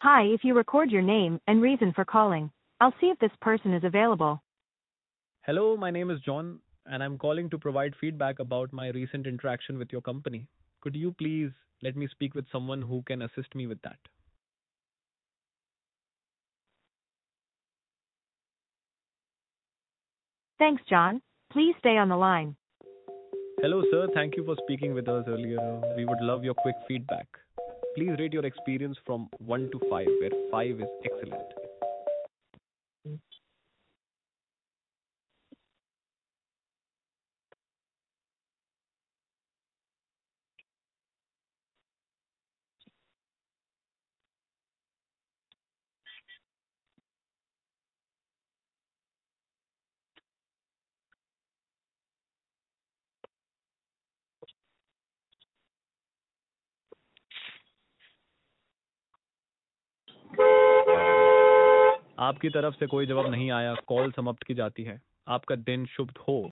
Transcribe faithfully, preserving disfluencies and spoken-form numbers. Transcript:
Hi, if you record your name and reason for calling, I'll see if this person is available. Hello, my name is John, and I'm calling to provide feedback about my recent interaction with your company. Could you please let me speak with someone who can assist me with that? Thanks, John. Please stay on the line. Hello, sir. Thank you for speaking with us earlier. Uh, We would love your quick feedback. Please rate your experience from one to five, where five is excellent. आपकी तरफ से कोई जवाब नहीं आया, call समाप्त की जाती है। आपका दिन शुभ हो।